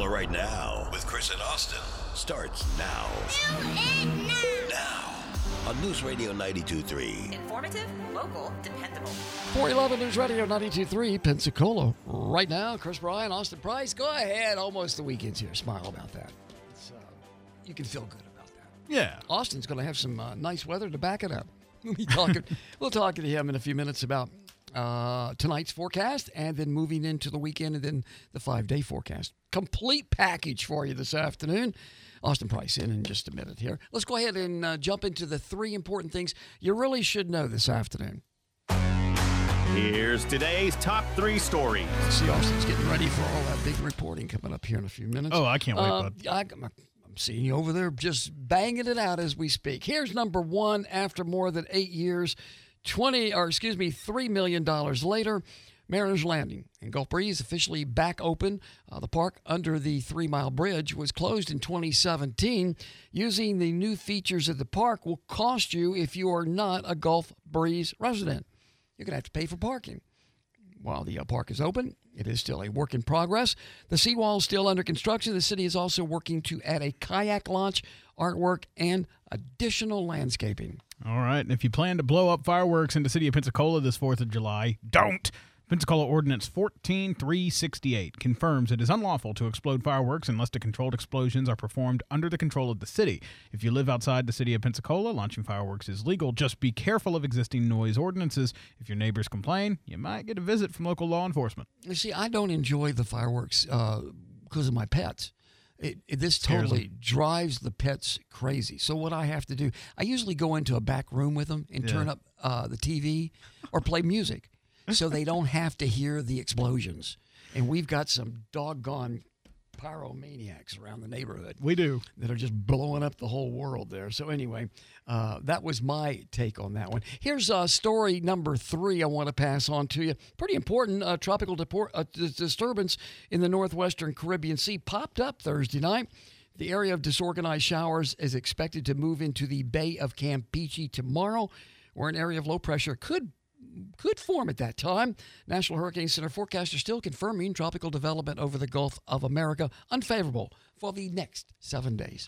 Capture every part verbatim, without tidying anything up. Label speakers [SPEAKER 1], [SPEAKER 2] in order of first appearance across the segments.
[SPEAKER 1] Pensacola right now with Chris and Austin starts now.
[SPEAKER 2] Do it now.
[SPEAKER 1] Now on News Radio ninety-two point three.
[SPEAKER 3] Informative, local, dependable.
[SPEAKER 4] four eleven News Radio ninety-two point three, Pensacola. Right now, Chris Bryan, Austin Price. Go ahead. Almost the weekend's here. Smile about that. It's, uh, you can feel good about that.
[SPEAKER 5] Yeah.
[SPEAKER 4] Austin's going to have some uh, nice weather to back it up. We'll be talking. We'll talk to him in a few minutes about uh, tonight's forecast and then moving into the weekend and then the five-day forecast. Complete package for you this afternoon. Austin Price in in just a minute here. Let's go ahead and uh, jump into the three important things you really should know this afternoon.
[SPEAKER 5] Here's today's top three stories.
[SPEAKER 4] See, Austin's getting ready for all that big reporting coming up here in a few minutes.
[SPEAKER 5] Oh, I can't wait,
[SPEAKER 4] uh,
[SPEAKER 5] bud.
[SPEAKER 4] I, I'm seeing you over there just banging it out as we speak. Here's number one. After more than eight years, twenty or excuse me, three million dollars later, Mariners Landing in Gulf Breeze officially back open. Uh, the park under the Three Mile Bridge was closed in twenty seventeen. Using the new features of the park will cost you if you are not a Gulf Breeze resident. You're going to have to pay for parking. While the uh, park is open, it is still a work in progress. The seawall is still under construction. The city is also working to add a kayak launch, artwork, and additional landscaping.
[SPEAKER 5] All right, and if you plan to blow up fireworks in the city of Pensacola this fourth of July, don't. Pensacola Ordinance fourteen three sixty-eight confirms it is unlawful to explode fireworks unless the controlled explosions are performed under the control of the city. If you live outside the city of Pensacola, launching fireworks is legal. Just be careful of existing noise ordinances. If your neighbors complain, you might get a visit from local law enforcement.
[SPEAKER 4] You see, I don't enjoy the fireworks uh, because of my pets. It, it, this
[SPEAKER 5] Scares
[SPEAKER 4] totally
[SPEAKER 5] them.
[SPEAKER 4] drives the pets crazy. So what I have to do, I usually go into a back room with them and
[SPEAKER 5] Yeah.
[SPEAKER 4] turn up uh, the T V or play music so they don't have to hear the explosions. And we've got some doggone pyromaniacs around the neighborhood
[SPEAKER 5] We do.
[SPEAKER 4] that are just blowing up the whole world there. So anyway, uh, that was my take on that one. Here's uh, story number three I want to pass on to you. Pretty important. Uh, tropical depor- uh, dis- disturbance in the northwestern Caribbean Sea popped up Thursday night. The area of disorganized showers is expected to move into the Bay of Campeche tomorrow, where an area of low pressure could could form at that time. National Hurricane Center forecasters still confirming tropical development over the Gulf of America unfavorable for the next seven days.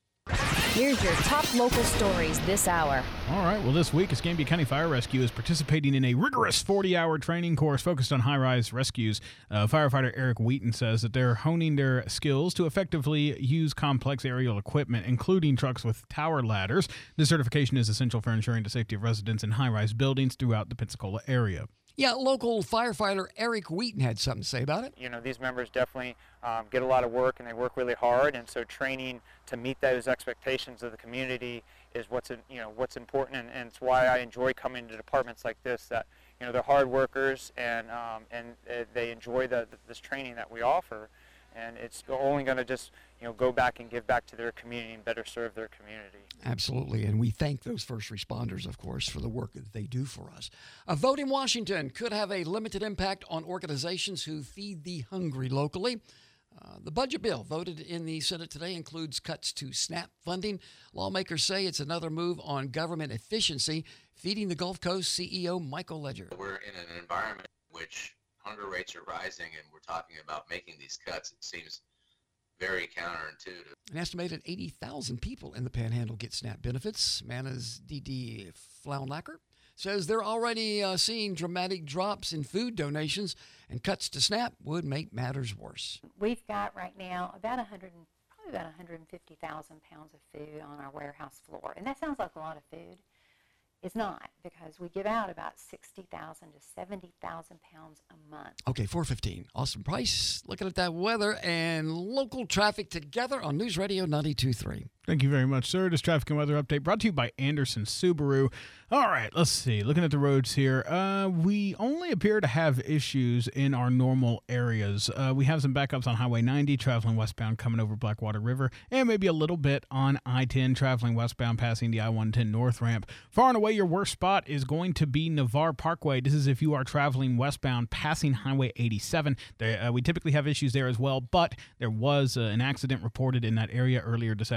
[SPEAKER 6] Here's your top local stories this hour.
[SPEAKER 5] All right, well, this week, Escambia County Fire Rescue is participating in a rigorous forty-hour training course focused on high-rise rescues. Uh, firefighter Eric Wheaton says that they're honing their skills to effectively use complex aerial equipment, including trucks with tower ladders. This certification is essential for ensuring the safety of residents in high-rise buildings throughout the Pensacola area.
[SPEAKER 4] Yeah, local firefighter Eric Wheaton had something to say about it.
[SPEAKER 7] You know, these members definitely um, get a lot of work and they work really hard, and so training to meet those expectations of the community is what's in, you know what's important, and, and it's why I enjoy coming to departments like this. That you know they're hard workers and um, and uh, they enjoy the, the this training that we offer, and it's only going to just you know go back and give back to their community and better serve their community.
[SPEAKER 4] Absolutely, and we thank those first responders, of course, for the work that they do for us. A vote in Washington could have a limited impact on organizations who feed the hungry locally. Uh, the budget bill voted in the Senate today includes cuts to SNAP funding. Lawmakers say it's another move on government efficiency. Feeding the Gulf Coast C E O Michael Ledger.
[SPEAKER 8] We're in an environment in which hunger rates are rising, and we're talking about making these cuts. It seems very counterintuitive.
[SPEAKER 4] An estimated eighty thousand people in the Panhandle get SNAP benefits. Mana's D D Flaulacker says they're already uh, seeing dramatic drops in food donations, and cuts to SNAP would make matters worse.
[SPEAKER 9] We've got right now about one hundred, probably about one hundred fifty thousand pounds of food on our warehouse floor, and that sounds like a lot of food. It's not, because we give out about sixty thousand to seventy thousand pounds a month.
[SPEAKER 4] Okay, four fifteen. Austin Price looking at that weather and local traffic together on News Radio ninety-two point three.
[SPEAKER 5] Thank you very much, sir. This traffic and weather update brought to you by Anderson Subaru. All right, let's see. Looking at the roads here, uh, we only appear to have issues in our normal areas. Uh, we have some backups on Highway ninety, traveling westbound coming over Blackwater River, and maybe a little bit on I ten, traveling westbound passing the I one ten north ramp. Far and away, your worst spot is going to be Navarre Parkway. This is if you are traveling westbound passing Highway eighty-seven. There, uh, we typically have issues there as well, but there was uh, an accident reported in that area earlier this afternoon.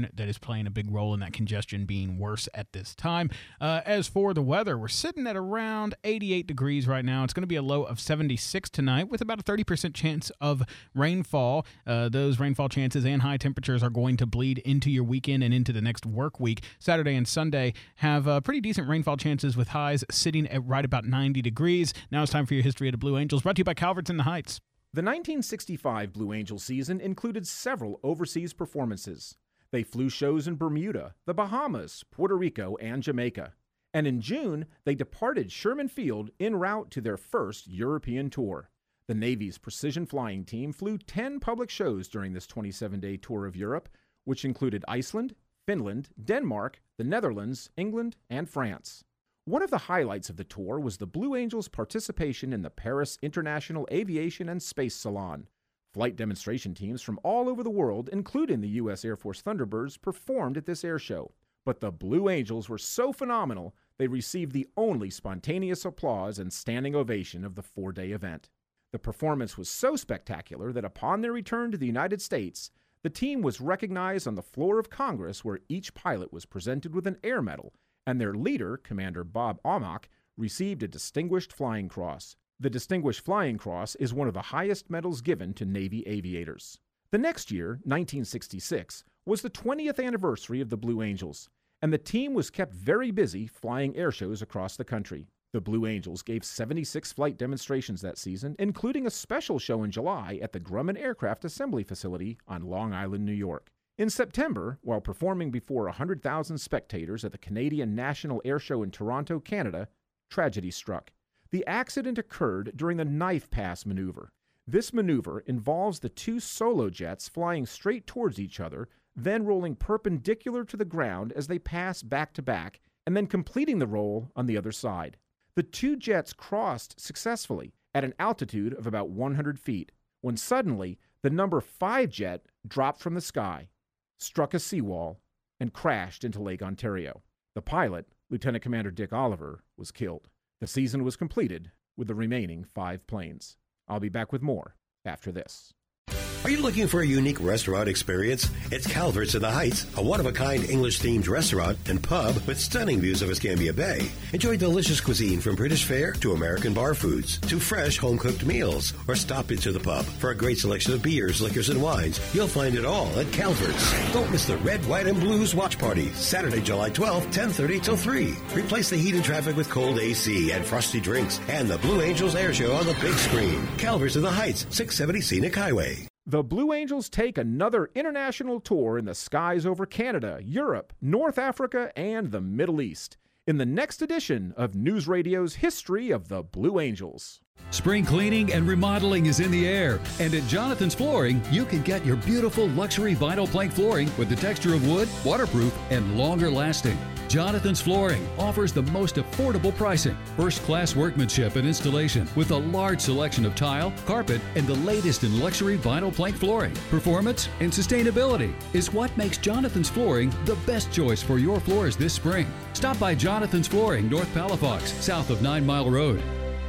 [SPEAKER 5] monsoon that is playing a big role in that congestion being worse at this time. Uh, as for the weather, we're sitting at around eighty-eight degrees right now. It's going to be a low of seventy-six tonight with about a thirty percent chance of rainfall. Uh, those rainfall chances and high temperatures are going to bleed into your weekend and into the next work week. Saturday and Sunday have uh, pretty decent rainfall chances with highs sitting at right about ninety degrees. Now it's time for your History of the Blue Angels, brought to you by Calvert's in the Heights.
[SPEAKER 10] The nineteen sixty-five Blue Angel season included several overseas performances. They flew shows in Bermuda, the Bahamas, Puerto Rico, and Jamaica. And in June, they departed Sherman Field en route to their first European tour. The Navy's precision flying team flew ten public shows during this twenty-seven day tour of Europe, which included Iceland, Finland, Denmark, the Netherlands, England, and France. One of the highlights of the tour was the Blue Angels' participation in the Paris International Aviation and Space Salon. Flight demonstration teams from all over the world, including the U S Air Force Thunderbirds, performed at this air show. But the Blue Angels were so phenomenal, they received the only spontaneous applause and standing ovation of the four-day event. The performance was so spectacular that upon their return to the United States, the team was recognized on the floor of Congress, where each pilot was presented with an air medal, and their leader, Commander Bob Ahmach, received a Distinguished Flying Cross. The Distinguished Flying Cross is one of the highest medals given to Navy aviators. The next year, nineteen sixty-six, was the twentieth anniversary of the Blue Angels, and the team was kept very busy flying air shows across the country. The Blue Angels gave seventy-six flight demonstrations that season, including a special show in July at the Grumman Aircraft Assembly Facility on Long Island, New York. In September, while performing before one hundred thousand spectators at the Canadian National Air Show in Toronto, Canada, tragedy struck. The accident occurred during the Knife Pass maneuver. This maneuver involves the two solo jets flying straight towards each other, then rolling perpendicular to the ground as they pass back to back, and then completing the roll on the other side. The two jets crossed successfully at an altitude of about one hundred feet, when suddenly the number five jet dropped from the sky, struck a seawall, and crashed into Lake Ontario. The pilot, Lieutenant Commander Dick Oliver, was killed. The season was completed with the remaining five planes. I'll be back with more after this.
[SPEAKER 1] Are you looking for a unique restaurant experience? It's Calvert's in the Heights, a one-of-a-kind English-themed restaurant and pub with stunning views of Escambia Bay. Enjoy delicious cuisine from British fare to American bar foods to fresh home-cooked meals. Or stop into the pub for a great selection of beers, liquors, and wines. You'll find it all at Calvert's. Don't miss the Red, White, and Blues watch party, Saturday, July twelfth, ten thirty till three. Replace the heat and traffic with cold A C and frosty drinks and the Blue Angels air show on the big screen. Calvert's in the Heights, six seventy Scenic Highway.
[SPEAKER 10] The Blue Angels take another international tour in the skies over Canada, Europe, North Africa, and the Middle East in the next edition of News Radio's History of the Blue Angels.
[SPEAKER 11] Spring cleaning and remodeling is in the air, and at Jonathan's Flooring, you can get your beautiful luxury vinyl plank flooring with the texture of wood, waterproof, and longer lasting. Jonathan's Flooring offers the most affordable pricing, first-class workmanship and installation with a large selection of tile, carpet, and the latest in luxury vinyl plank flooring. Performance and sustainability is what makes Jonathan's Flooring the best choice for your floors this spring. Stop by Jonathan's Flooring, North Palafox, south of Nine Mile Road.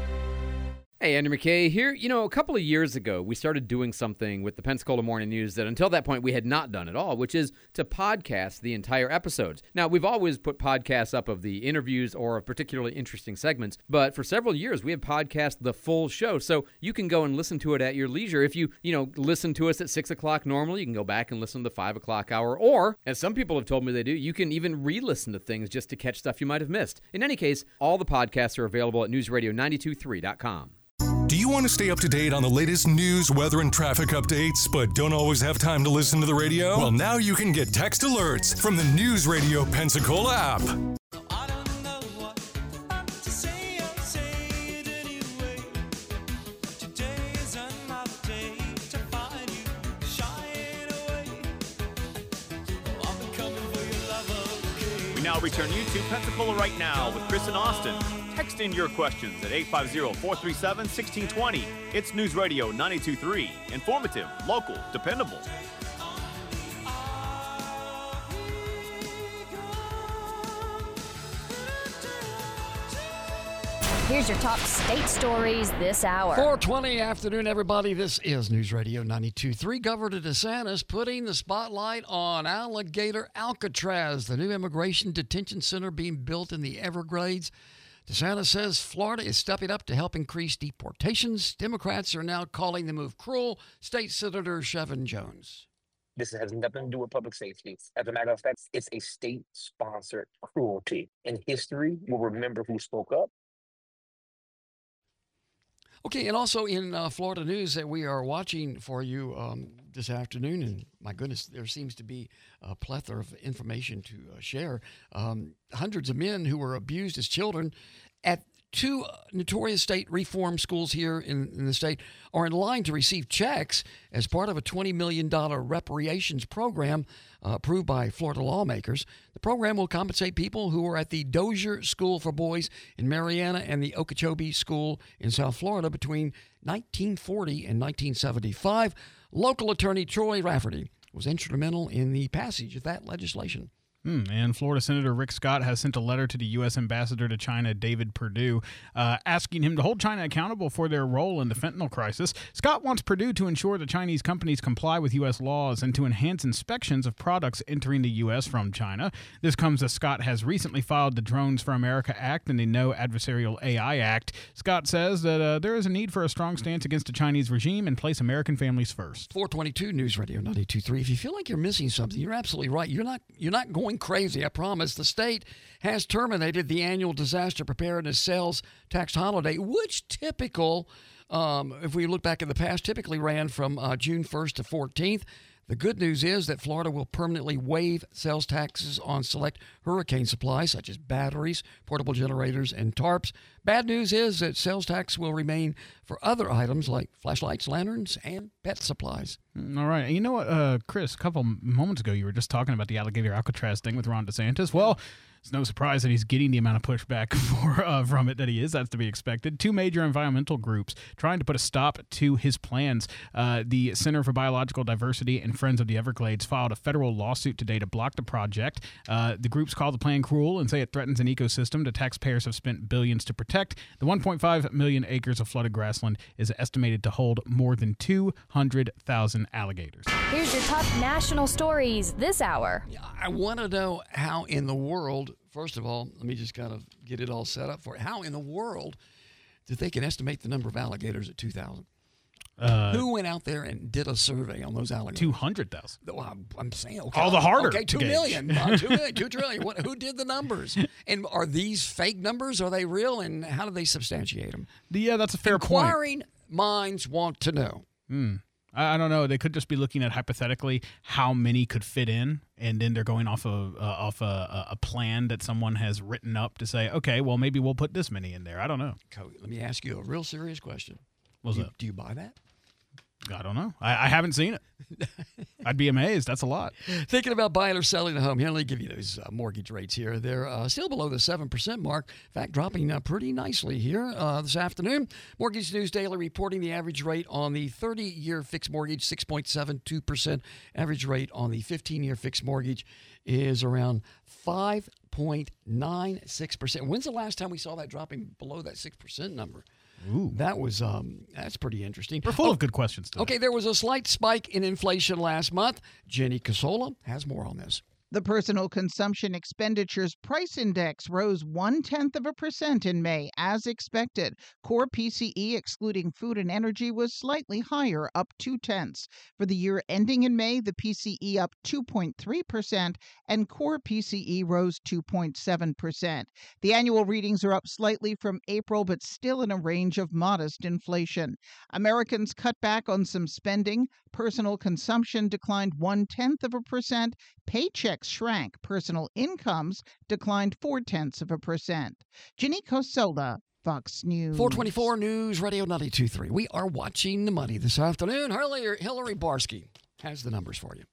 [SPEAKER 12] Hey, Andrew McKay here. You know, a couple of years ago, we started doing something with the Pensacola Morning News that until that point we had not done at all, which is to podcast the entire episodes. Now, we've always put podcasts up of the interviews or of particularly interesting segments, but for several years we have podcast the full show, so you can go and listen to it at your leisure. If you, you know, listen to us at six o'clock normally, you can go back and listen to the five o'clock hour, or, as some people have told me they do, you can even re-listen to things just to catch stuff you might have missed. In any case, all the podcasts are available at news radio nine two three dot com.
[SPEAKER 13] Do you want to stay up to date on the latest news, weather, and traffic updates, but don't always have time to listen to the radio? Well, now you can get text alerts from the News Radio Pensacola app.
[SPEAKER 14] We now return you to Pensacola Right Now with Chris and Austin. Text in your questions at eight five zero, four three seven, one six two zero. It's News Radio ninety-two point three. Informative, local, dependable.
[SPEAKER 6] Here's your top state stories this hour.
[SPEAKER 4] four twenty afternoon, everybody. This is News Radio ninety-two point three. Governor DeSantis putting the spotlight on Alligator Alcatraz, the new immigration detention center being built in the Everglades. DeSantis says Florida is stepping up to help increase deportations. Democrats are now calling the move cruel. State Senator Chevin Jones.
[SPEAKER 15] This has nothing to do with public safety. As a matter of fact, it's a state-sponsored cruelty. And history will remember who spoke up.
[SPEAKER 4] Okay, and also in uh, Florida news that we are watching for you um, this afternoon, and my goodness, there seems to be a plethora of information to uh, share. Um, hundreds of men who were abused as children at two notorious state reform schools here in, in the state are in line to receive checks as part of a twenty million dollars reparations program uh, approved by Florida lawmakers. The program will compensate people who were at the Dozier School for Boys in Marianna and the Okeechobee School in South Florida between nineteen forty and nineteen seventy-five. Local attorney Troy Rafferty was instrumental in the passage of that legislation.
[SPEAKER 5] Hmm, and Florida Senator Rick Scott has sent a letter to the U S ambassador to China, David Perdue, uh, asking him to hold China accountable for their role in the fentanyl crisis. Scott wants Perdue to ensure that Chinese companies comply with U S laws and to enhance inspections of products entering the U S from China. This comes as Scott has recently filed the Drones for America Act and the No Adversarial A I Act. Scott says that uh, there is a need for a strong stance against the Chinese regime and place American families first.
[SPEAKER 4] four twenty-two News Radio ninety-two point three. If you feel like you're missing something, you're absolutely right. You're not, you're not going crazy, I promise. The state has terminated the annual disaster preparedness sales tax holiday, which typical, um, if we look back in the past, typically ran from uh, June first to fourteenth. The good news is that Florida will permanently waive sales taxes on select hurricane supplies, such as batteries, portable generators, and tarps. Bad news is that sales tax will remain for other items like flashlights, lanterns, and pet supplies.
[SPEAKER 5] All right. And you know what, uh, Chris, a couple moments ago, you were just talking about the Alligator Alcatraz thing with Ron DeSantis. Well, it's no surprise that he's getting the amount of pushback for, uh, from it that he is. That's to be expected. Two major environmental groups trying to put a stop to his plans. Uh, the Center for Biological Diversity and Friends of the Everglades filed a federal lawsuit today to block the project. Uh, the groups call the plan cruel and say it threatens an ecosystem the taxpayers have spent billions to protect. The one point five million acres of flooded grassland is estimated to hold more than two hundred thousand alligators.
[SPEAKER 6] Here's your top national stories this hour.
[SPEAKER 4] I want to know how in the world, first of all, let me just kind of get it all set up for it. How in the world did they can estimate the number of alligators at two thousand? Uh, Who went out there and did a survey on those alligators?
[SPEAKER 5] two hundred thousand.
[SPEAKER 4] Well, I'm, I'm saying, okay.
[SPEAKER 5] All the harder.
[SPEAKER 4] Okay, two million. uh, two million, two trillion. What, who did the numbers? And are these fake numbers? Are they real? And how do they substantiate them?
[SPEAKER 5] Yeah, that's a fair point.
[SPEAKER 4] Inquiring minds want to know.
[SPEAKER 5] Hmm. I don't know. They could just be looking at hypothetically how many could fit in, and then they're going off of uh, off a, a plan that someone has written up to say, okay, well maybe we'll put this many in there. I don't know.
[SPEAKER 4] Cody, let me ask you a real serious question.
[SPEAKER 5] What's
[SPEAKER 4] do you,
[SPEAKER 5] up?
[SPEAKER 4] Do you buy that?
[SPEAKER 5] I don't know. I, I haven't seen it. I'd be amazed. That's a lot.
[SPEAKER 4] Thinking about buying or selling a home. Here, let me give you those uh, mortgage rates here. They're uh, still below the seven percent mark. In fact, dropping uh, pretty nicely here uh, this afternoon. Mortgage News Daily reporting the average rate on the thirty-year fixed mortgage, six point seven two percent. Average rate on the fifteen-year fixed mortgage is around five point nine six percent. When's the last time we saw that dropping below that six percent number?
[SPEAKER 5] Ooh.
[SPEAKER 4] That was, um, that's pretty interesting.
[SPEAKER 5] We're full
[SPEAKER 4] oh,
[SPEAKER 5] of good questions today.
[SPEAKER 4] Okay, there was a slight spike in inflation last month. Jenny Casola has more on this.
[SPEAKER 16] The Personal Consumption Expenditures Price Index rose one-tenth of a percent in May, as expected. Core P C E, excluding food and energy, was slightly higher, up two-tenths. For the year ending in May, the P C E up two point three percent, and core P C E rose two point seven percent. The annual readings are up slightly from April, but still in a range of modest inflation. Americans cut back on some spending. Personal consumption declined one-tenth of a percent. Paychecks shrank. Personal incomes declined four-tenths of a percent. Jenny Cosola, Fox News.
[SPEAKER 4] four twenty-four News Radio ninety-two point three. We are watching the money this afternoon. Hillary, Hillary Barsky has the numbers for you.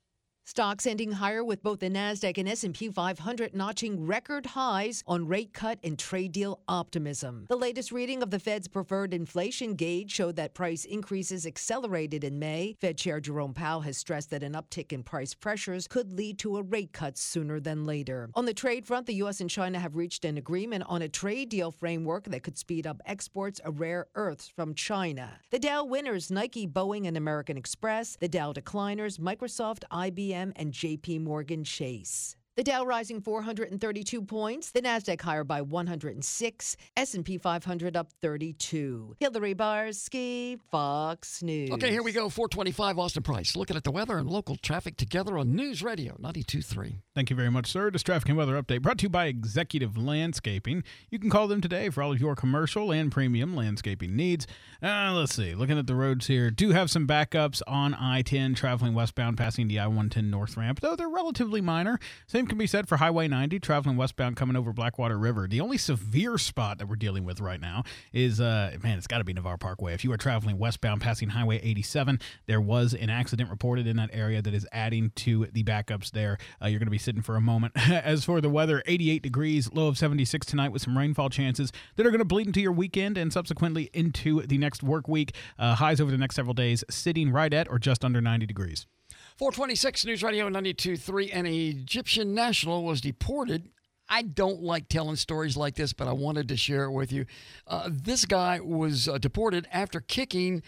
[SPEAKER 17] Stocks ending higher with both the NASDAQ and S and P five hundred notching record highs on rate cut and trade deal optimism. The latest reading of the Fed's preferred inflation gauge showed that price increases accelerated in May. Fed Chair Jerome Powell has stressed that an uptick in price pressures could lead to a rate cut sooner than later. On the trade front, the U S and China have reached an agreement on a trade deal framework that could speed up exports of rare earths from China. The Dow winners, Nike, Boeing, and American Express. The Dow decliners, Microsoft, I B M, and J P Morgan Chase. The Dow rising four hundred thirty-two points, the NASDAQ higher by one hundred six, S and P five hundred up thirty-two. Hillary Barsky, Fox News.
[SPEAKER 4] Okay, here we go. four twenty-five Austin Price. Looking at the weather and local traffic together on News Radio ninety-two point three.
[SPEAKER 5] Thank you very much, sir. This traffic and weather update brought to you by Executive Landscaping. You can call them today for all of your commercial and premium landscaping needs. Uh, let's see. Looking at the roads here, do have some backups on I ten traveling westbound passing the I one ten north ramp, though they're relatively minor. Same can be said for Highway ninety traveling westbound coming over Blackwater River. The only severe spot that we're dealing with right now is, uh, man, it's got to be Navarre Parkway. If you are traveling westbound passing Highway eighty-seven, there was an accident reported in that area that is adding to the backups there. Uh, you're going to be sitting for a moment. As for the weather, eighty-eight degrees, low of seventy-six tonight with some rainfall chances that are going to bleed into your weekend and subsequently into the next work week. Uh, highs over the next several days sitting right at or just under ninety degrees.
[SPEAKER 4] four twenty-six News Radio ninety-two point three. An Egyptian national was deported. I don't like telling stories like this, but I wanted to share it with you. Uh, this guy was uh, deported after kicking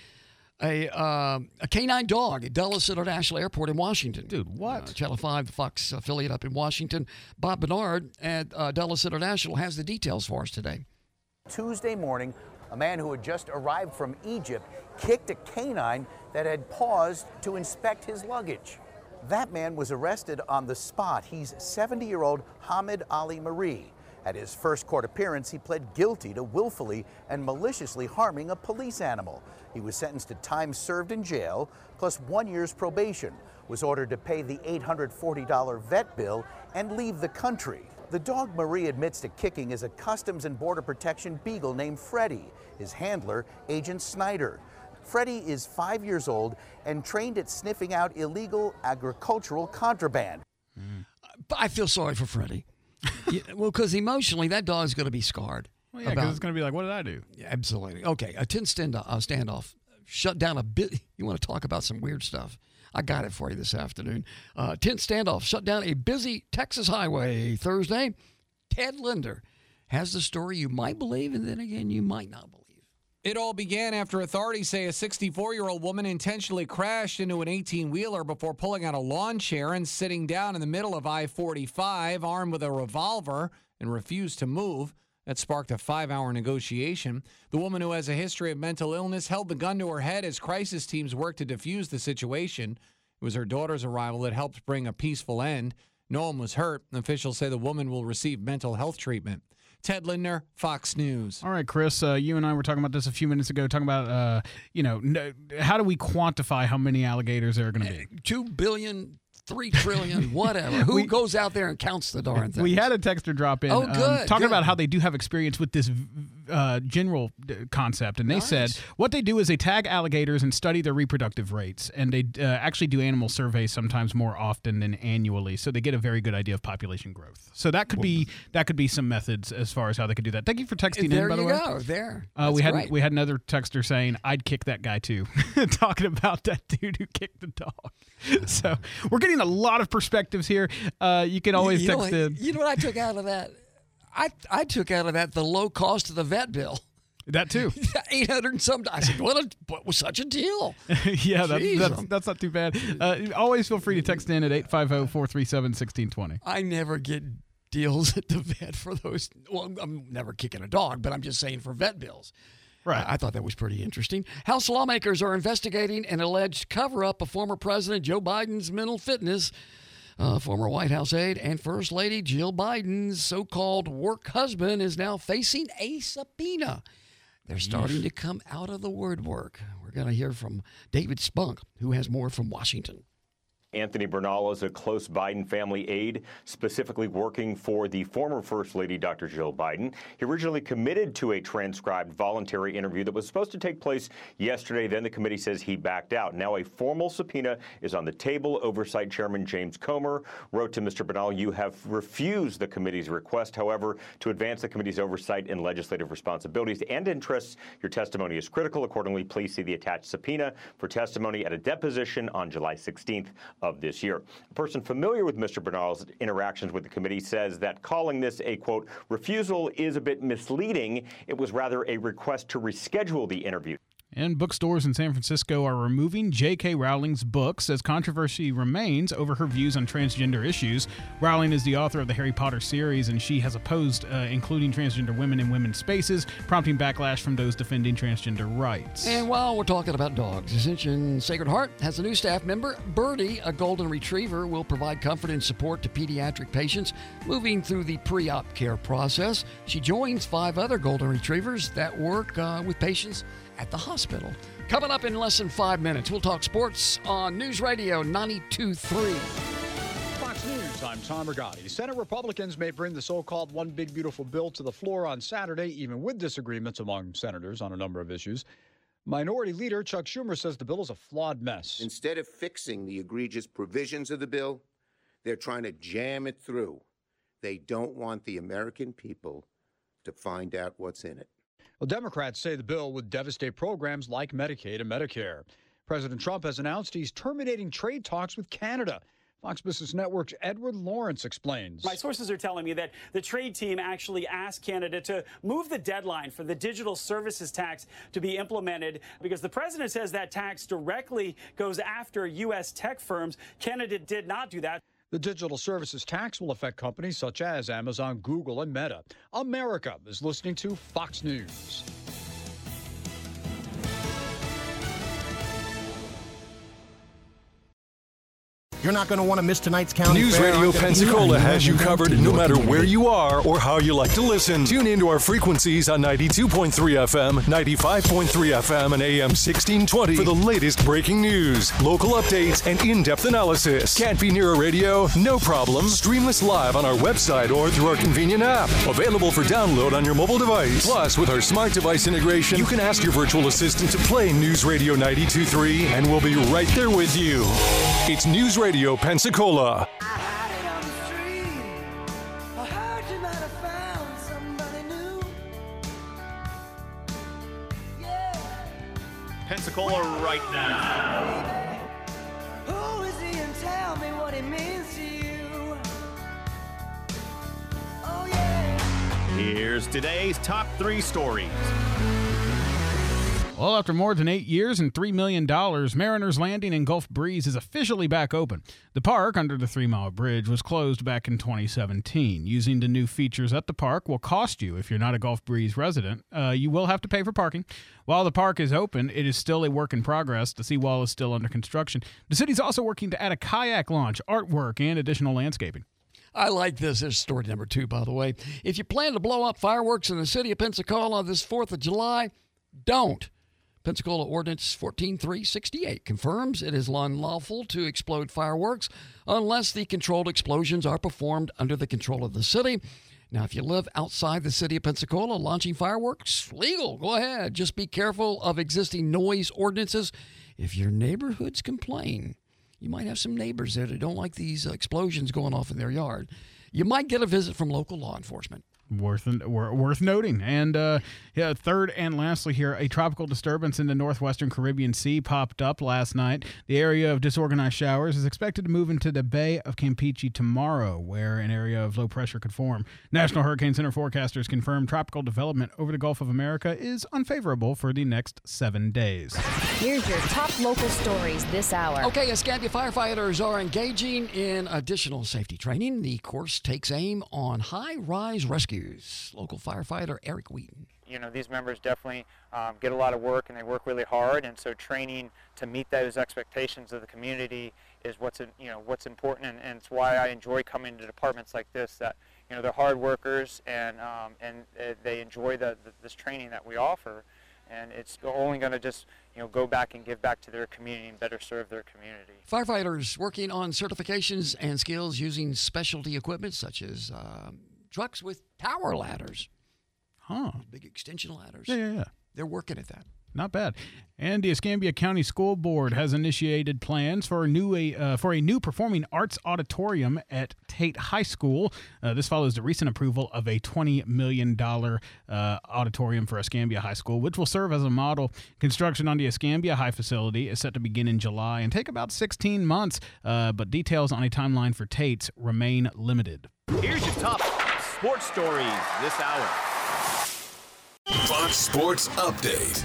[SPEAKER 4] a uh, a canine dog at Dulles International Airport in Washington.
[SPEAKER 5] Dude, what?
[SPEAKER 4] Uh, Channel five, the Fox affiliate up in Washington. Bob Bernard at uh, Dulles International has the details for us today.
[SPEAKER 18] Tuesday morning, a man who had just arrived from Egypt kicked a canine that had paused to inspect his luggage. That man was arrested on the spot. He's seventy-year-old Hamid Ali Marie. At his first court appearance, he pled guilty to willfully and maliciously harming a police animal. He was sentenced to time served in jail, plus one year's probation, was ordered to pay the eight hundred forty dollars vet bill and leave the country. The dog Marie admits to kicking is a Customs and Border Protection beagle named Freddie, his handler, Agent Snyder. Freddie is five years old and trained at sniffing out illegal agricultural contraband.
[SPEAKER 4] Mm. I feel sorry for Freddie. Yeah, well, because emotionally, that dog's going to be scarred.
[SPEAKER 5] Well, yeah, because it's going to be like, what did I do?
[SPEAKER 4] Yeah, absolutely. Okay, a ten stand uh, standoff shut down a bit. You want to talk about some weird stuff? I got it for you this afternoon. Uh, tent standoff shut down a busy Texas highway Thursday. Ted Linder has the story you might believe, and then again, you might not believe.
[SPEAKER 19] It all began after authorities say a sixty-four-year-old woman intentionally crashed into an eighteen-wheeler before pulling out a lawn chair and sitting down in the middle of I forty-five, armed with a revolver, and refused to move. That sparked a five-hour negotiation. The woman, who has a history of mental illness, held the gun to her head as crisis teams worked to defuse the situation. It was her daughter's arrival that helped bring a peaceful end. No one was hurt. Officials say the woman will receive mental health treatment. Ted Linder, Fox News.
[SPEAKER 5] All right, Chris, uh, you and I were talking about this a few minutes ago, talking about, uh, you know, n- how do we quantify how many alligators there are going to be?
[SPEAKER 4] Two billion, three trillion, whatever. Who
[SPEAKER 5] we,
[SPEAKER 4] goes out there and counts the darn thing?
[SPEAKER 5] We had a texter drop in
[SPEAKER 4] oh, good,
[SPEAKER 5] um, talking
[SPEAKER 4] good.
[SPEAKER 5] about how they do have experience with this uh, general concept. And they
[SPEAKER 4] nice.
[SPEAKER 5] said what they do is they tag alligators and study their reproductive rates. And they uh, actually do animal surveys sometimes more often than annually. So they get a very good idea of population growth. So that could be that could be some methods as far as how they could do that. Thank you for texting
[SPEAKER 4] there
[SPEAKER 5] in, by the way.
[SPEAKER 4] There you go. There.
[SPEAKER 5] Uh, we had
[SPEAKER 4] great.
[SPEAKER 5] we had another texter saying, I'd kick that guy too. Talking about that dude who kicked the dog. So we're getting a lot of perspectives here. Uh, you can always
[SPEAKER 4] you
[SPEAKER 5] text
[SPEAKER 4] know,
[SPEAKER 5] in.
[SPEAKER 4] You know what I took out of that? I I took out of that the low cost of the vet bill.
[SPEAKER 5] That too.
[SPEAKER 4] eight hundred and some. I said, what, a, what was such a deal?
[SPEAKER 5] yeah, that's, that's, that's not too bad. Uh, always feel free to text in at eight five zero, four three seven, one six two zero.
[SPEAKER 4] I never get deals at the vet for those. Well, I'm never kicking a dog, but I'm just saying for vet bills.
[SPEAKER 5] Right.
[SPEAKER 4] I, I thought that was pretty interesting. House lawmakers are investigating an alleged cover-up of former President Joe Biden's mental fitness. Uh, former White House aide and First Lady Jill Biden's so-called work husband is now facing a subpoena. They're starting to come out of the word work. We're going to hear from David Spunk, who has more from Washington.
[SPEAKER 20] Anthony Bernal is a close Biden family aide, specifically working for the former First Lady, Doctor Jill Biden. He originally committed to a transcribed voluntary interview that was supposed to take place yesterday. Then the committee says he backed out. Now a formal subpoena is on the table. Oversight Chairman James Comer wrote to Mister Bernal, "You have refused the committee's request, however, to advance the committee's oversight and legislative responsibilities and interests. Your testimony is critical. Accordingly, please see the attached subpoena for testimony at a deposition on July sixteenth of this year." A person familiar with Mister Bernal's interactions with the committee says that calling this a, quote, refusal is a bit misleading. It was rather a request to reschedule the interview.
[SPEAKER 5] And bookstores in San Francisco are removing J K. Rowling's books as controversy remains over her views on transgender issues. Rowling is the author of the Harry Potter series, and she has opposed uh, including transgender women in women's spaces, prompting backlash from those defending transgender rights.
[SPEAKER 4] And while we're talking about dogs, Ascension Sacred Heart has a new staff member. Birdie, a golden retriever, will provide comfort and support to pediatric patients moving through the pre-op care process. She joins five other golden retrievers that work uh, with patients at the hospital. Coming up in less than five minutes, we'll talk sports on News Radio ninety-two point three.
[SPEAKER 21] Fox News, I'm Tom Rigotti. Senate Republicans may bring the so-called One Big Beautiful Bill to the floor on Saturday, even with disagreements among senators on a number of issues. Minority Leader Chuck Schumer says the bill is a flawed mess.
[SPEAKER 22] Instead of fixing the egregious provisions of the bill, they're trying to jam it through. They don't want the American people to find out what's in it.
[SPEAKER 21] Well, Democrats say the bill would devastate programs like Medicaid and Medicare. President Trump has announced he's terminating trade talks with Canada. Fox Business Network's Edward Lawrence explains.
[SPEAKER 23] My sources are telling me that the trade team actually asked Canada to move the deadline for the digital services tax to be implemented because the president says that tax directly goes after U S tech firms. Canada did not do that.
[SPEAKER 21] The digital services tax will affect companies such as Amazon, Google, and Meta. America is listening to Fox News.
[SPEAKER 24] You're not going to want to miss tonight's county
[SPEAKER 13] News
[SPEAKER 24] fair.
[SPEAKER 13] Radio Pensacola has you covered no matter where you are or how you like to listen. Tune into our frequencies on ninety-two point three F M, ninety-five point three F M, and A M sixteen twenty for the latest breaking news, local updates, and in-depth analysis. Can't be near a radio? No problem. Stream us live on our website or through our convenient app. Available for download on your mobile device. Plus, with our smart device integration, you can ask your virtual assistant to play News Radio ninety-two point three, and we'll be right there with you. It's News Radio Pensacola.
[SPEAKER 14] Pensacola right now.
[SPEAKER 2] Who is he and tell me what it means to you? Oh yeah.
[SPEAKER 14] Here's today's top three stories.
[SPEAKER 5] Well, after more than eight years and three million dollars, Mariners Landing in Gulf Breeze is officially back open. The park, under the Three Mile Bridge, was closed back in twenty seventeen. Using the new features at the park will cost you if you're not a Gulf Breeze resident. Uh, you will have to pay for parking. While the park is open, it is still a work in progress. The seawall is still under construction. The city's also working to add a kayak launch, artwork, and additional landscaping.
[SPEAKER 4] I like this. This is story number two, by the way. If you plan to blow up fireworks in the city of Pensacola this fourth of July, don't. Pensacola Ordinance fourteen three sixty-eight confirms it is unlawful to explode fireworks unless the controlled explosions are performed under the control of the city. Now, if you live outside the city of Pensacola, launching fireworks, legal. Go ahead. Just be careful of existing noise ordinances. If your neighborhoods complain, you might have some neighbors there that don't like these explosions going off in their yard. You might get a visit from local law enforcement.
[SPEAKER 5] Worth worth noting. And uh, yeah, third and lastly here, a tropical disturbance in the northwestern Caribbean Sea popped up last night. The area of disorganized showers is expected to move into the Bay of Campeche tomorrow, where an area of low pressure could form. National Hurricane Center forecasters confirm tropical development over the Gulf of America is unfavorable for the next seven days.
[SPEAKER 6] Here's your top local stories this hour.
[SPEAKER 4] Okay, Escambia firefighters are engaging in additional safety training. The course takes aim on high-rise rescue. Local firefighter Eric Wheaton.
[SPEAKER 7] You know, these members definitely um, get a lot of work and they work really hard, and so training to meet those expectations of the community is what's in, you know what's important, and, and it's why I enjoy coming to departments like this. That you know they're hard workers and um, and uh, they enjoy the, the this training that we offer, and it's only going to just, you know, go back and give back to their community and better serve their community.
[SPEAKER 4] Firefighters working on certifications and skills using specialty equipment such as um, trucks with power ladders.
[SPEAKER 5] Huh.
[SPEAKER 4] Big extension ladders.
[SPEAKER 5] Yeah, yeah, yeah.
[SPEAKER 4] They're working at that.
[SPEAKER 5] Not bad. And the Escambia County School Board has initiated plans for a new uh, for a new performing arts auditorium at Tate High School. Uh, this follows the recent approval of a twenty million dollars uh, auditorium for Escambia High School, which will serve as a model. Construction on the Escambia High facility is set to begin in July and take about sixteen months, uh, but details on a timeline for Tate's remain limited.
[SPEAKER 14] Here's your top sports stories this hour.
[SPEAKER 1] Fox Sports Update.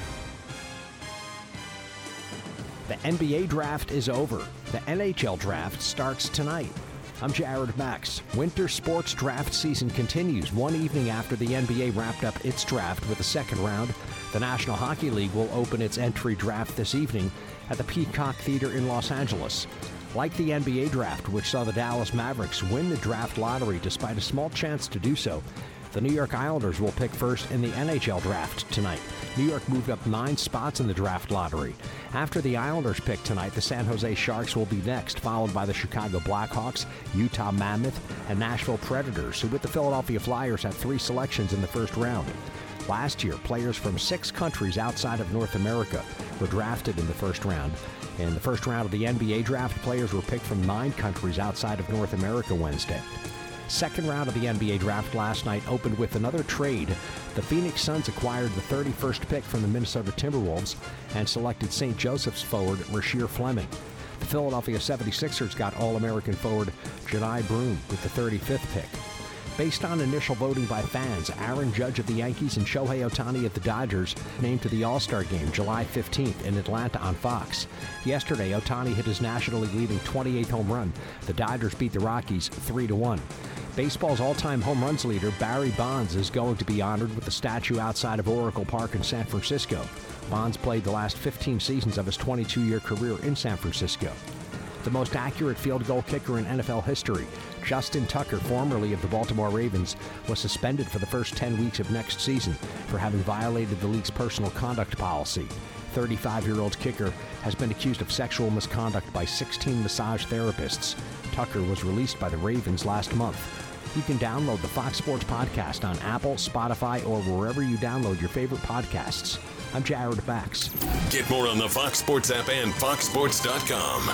[SPEAKER 3] The N B A draft is over. The N H L draft starts tonight. I'm Jared Max. Winter sports draft season continues one evening after the N B A wrapped up its draft with the second round. The National Hockey League will open its entry draft this evening at the Peacock Theater in Los Angeles. Like the N B A draft, which saw the Dallas Mavericks win the draft lottery despite a small chance to do so, the New York Islanders will pick first in the N H L draft tonight. New York moved up nine spots in the draft lottery. After the Islanders pick tonight, the San Jose Sharks will be next, followed by the Chicago Blackhawks, Utah Mammoth, and Nashville Predators, who with the Philadelphia Flyers have three selections in the first round. Last year, players from six countries outside of North America were drafted in the first round. In the first round of the N B A draft, players were picked from nine countries outside of North America Wednesday. Second round of the N B A draft last night opened with another trade. The Phoenix Suns acquired the thirty-first pick from the Minnesota Timberwolves and selected Saint Joseph's forward Rasheer Fleming. The Philadelphia seventy-sixers got All-American forward Jedi Broom with the thirty-fifth pick. Based on initial voting by fans, Aaron Judge of the Yankees and Shohei Ohtani of the Dodgers named to the All-Star Game July fifteenth in Atlanta on Fox. Yesterday, Ohtani hit his National League leading twenty-eighth home run. The Dodgers beat the Rockies three to one. Baseball's all-time home runs leader, Barry Bonds, is going to be honored with a statue outside of Oracle Park in San Francisco. Bonds played the last fifteen seasons of his twenty-two-year career in San Francisco. The most accurate field goal kicker in N F L history, Justin Tucker, formerly of the Baltimore Ravens, was suspended for the first ten weeks of next season for having violated the league's personal conduct policy. thirty-five-year-old kicker has been accused of sexual misconduct by sixteen massage therapists. Tucker was released by the Ravens last month. You can download the Fox Sports Podcast on Apple, Spotify, or wherever you download your favorite podcasts. I'm Jared Bax.
[SPEAKER 1] Get more on the Fox Sports app and fox sports dot com.